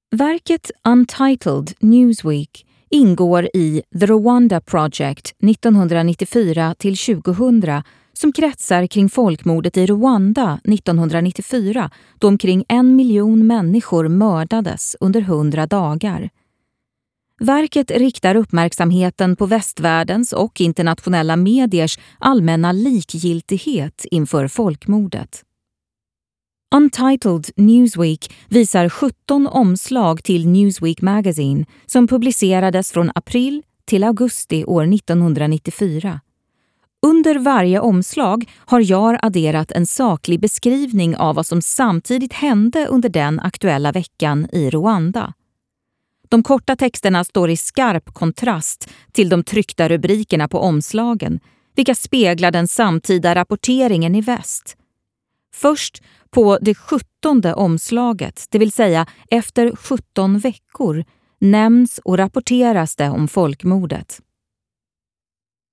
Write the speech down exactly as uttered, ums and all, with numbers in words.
Verket Untitled Newsweek ingår i The Rwanda Project nittonhundranittiofyra till tjugohundra som kretsar kring folkmordet i Rwanda nittonhundranittiofyra då omkring en miljon människor mördades under hundra dagar. Verket riktar uppmärksamheten på västvärldens och internationella mediers allmänna likgiltighet inför folkmordet. Untitled Newsweek visar sjutton omslag till Newsweek Magazine som publicerades från april till augusti år nittonhundranittiofyra. Under varje omslag har jag adderat en saklig beskrivning av vad som samtidigt hände under den aktuella veckan i Rwanda. De korta texterna står i skarp kontrast till de tryckta rubrikerna på omslagen, vilka speglar den samtida rapporteringen i väst. Först på det sjuttonde omslaget, det vill säga efter sjutton veckor, nämns och rapporteras det om folkmordet.